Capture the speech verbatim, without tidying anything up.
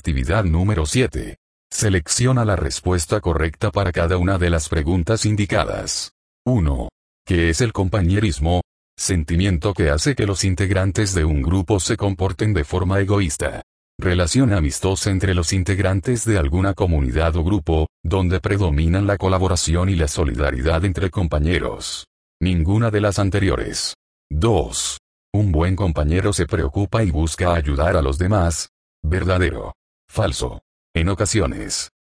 Actividad número siete. Selecciona la respuesta correcta para cada una de las preguntas indicadas. uno. ¿Qué es el compañerismo? Sentimiento que hace que los integrantes de un grupo se comporten de forma egoísta. Relación amistosa entre los integrantes de alguna comunidad o grupo, donde predominan la colaboración y la solidaridad entre compañeros. Ninguna de las anteriores. dos. Un buen compañero se preocupa y busca ayudar a los demás. ¿Verdadero? Falso. En ocasiones,